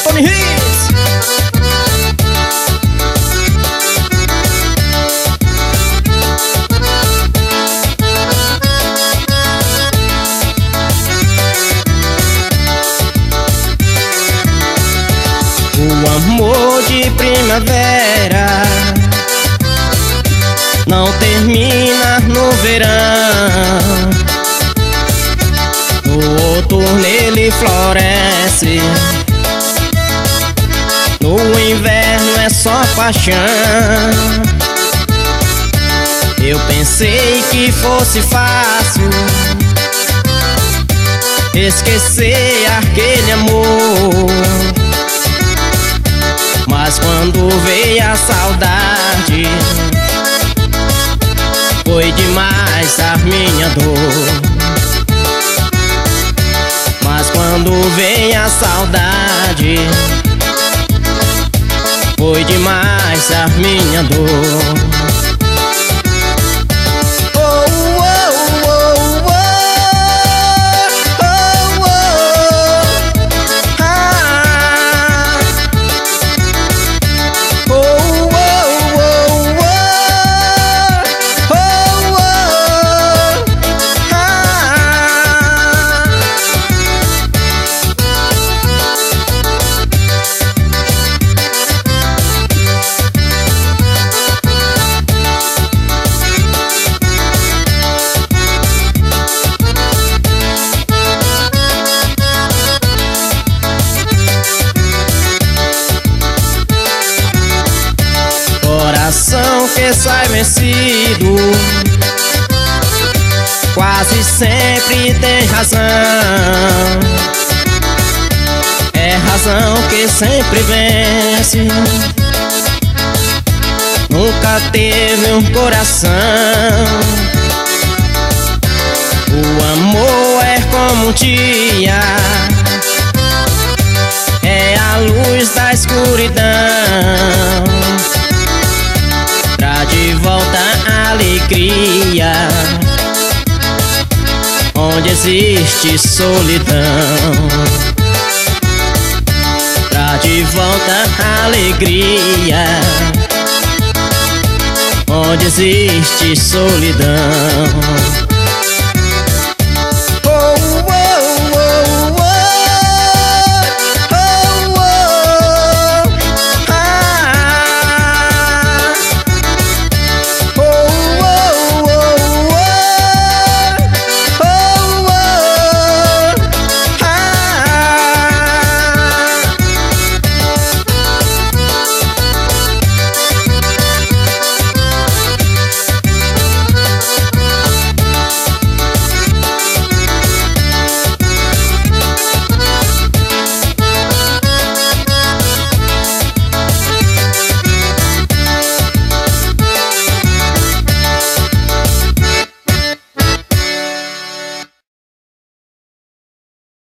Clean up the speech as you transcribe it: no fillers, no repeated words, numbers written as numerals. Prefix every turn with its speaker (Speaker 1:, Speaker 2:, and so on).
Speaker 1: Tony Hits. O amor de primavera não termina no verão. No outono ele floresce, no inverno é só paixão. Eu pensei que fosse fácil esquecer aquele amor, mas quando veio a saudade, foi demais a minha dor. Mas quando veio a saudade, foi demais a minha dor. Coração que sai vencido quase sempre tem razão. É razão que sempre vence. Nunca teve um coração. O amor é como um dia, é a luz da escuridão, pra de volta a alegria onde existe solidão. Pra de volta a alegria onde existe solidão.